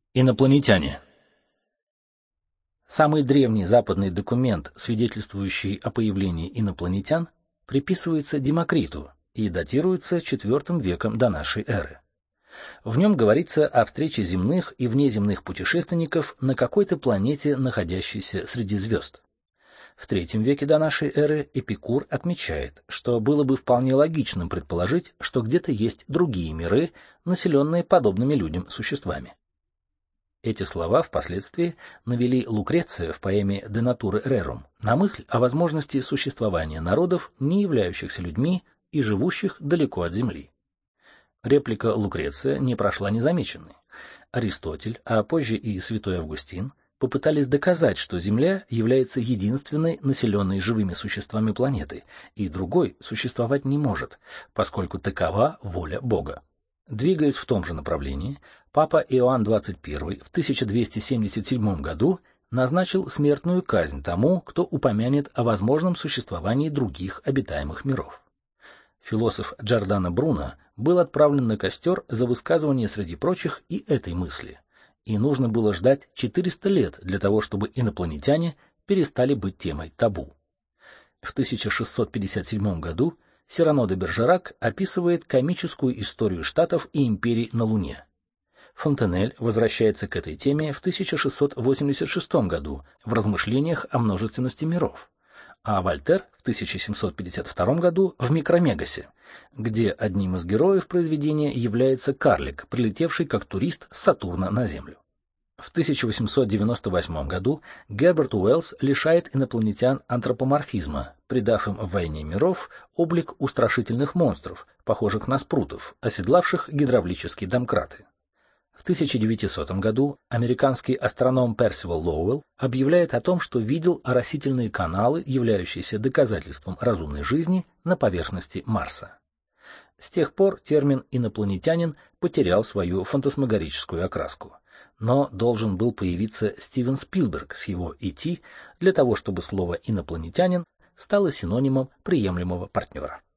Инопланетяне. Самый древний западный документ, свидетельствующий о появлении инопланетян, приписывается Демокриту и датируется IV веком до нашей эры. В нем говорится о встрече земных и внеземных путешественников на какой-то планете, находящейся среди звезд. В III веке до нашей эры Эпикур отмечает, что было бы вполне логичным предположить, что где-то есть другие миры, населенные подобными людям существами. Эти слова впоследствии навели Лукреция в поэме «De Natura Rerum» на мысль о возможности существования народов, не являющихся людьми и живущих далеко от Земли. Реплика Лукреция не прошла незамеченной. Аристотель, а позже и святой Августин, попытались доказать, что Земля является единственной населенной живыми существами планеты, и другой существовать не может, поскольку такова воля Бога. Двигаясь в том же направлении, папа Иоанн XXI в 1277 году назначил смертную казнь тому, кто упомянет о возможном существовании других обитаемых миров. Философ Джордано Бруно был отправлен на костер за высказывание среди прочих и этой мысли, и нужно было ждать 400 лет для того, чтобы инопланетяне перестали быть темой табу. В 1657 году Сирано де Бержерак описывает комическую историю штатов и империй на Луне. Фонтенель возвращается к этой теме в 1686 году в размышлениях о множественности миров, а Вольтер в 1752 году в «Микромегасе», где одним из героев произведения является карлик, прилетевший как турист с Сатурна на Землю. В 1898 году Герберт Уэллс лишает инопланетян антропоморфизма, придав им в «Войне миров» облик устрашительных монстров, похожих на спрутов, оседлавших гидравлические домкраты. В 1900 году американский астроном Персивал Лоуэлл объявляет о том, что видел оросительные каналы, являющиеся доказательством разумной жизни на поверхности Марса. С тех пор термин «инопланетянин» потерял свою фантасмагорическую окраску. Но должен был появиться Стивен Спилберг с его «И.Т.» для того, чтобы слово «инопланетянин» стало синонимом приемлемого партнера.